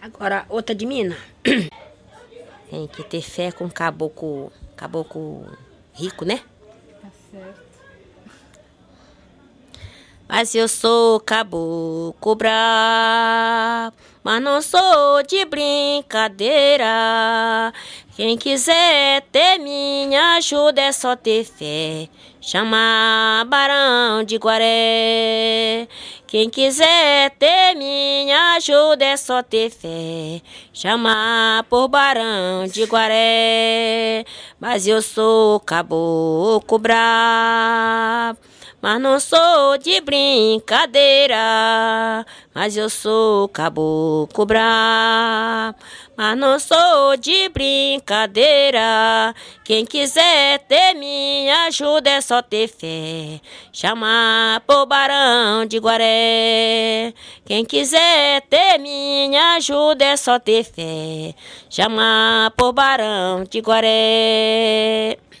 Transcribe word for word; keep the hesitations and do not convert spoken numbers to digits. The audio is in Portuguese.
Agora, outra de mina. Tem que ter fé com caboclo, caboclo rico, né? Tá certo. Mas eu sou caboclo brabo, mas não sou de brincadeira. Quem quiser ter minha ajuda é só ter fé. Chama Barão de Guaré. Quem quiser ter minha ajuda é só ter fé. Chama por Barão de Guaré. Mas eu sou caboclo brabo, mas não sou de brincadeira. Mas eu sou caboclo brabo, mas não sou de brincadeira. Quem quiser ter minha ajuda é só ter fé. Chama pro Barão de Guaré. Quem quiser ter minha ajuda é só ter fé. Chama pro Barão de Guaré.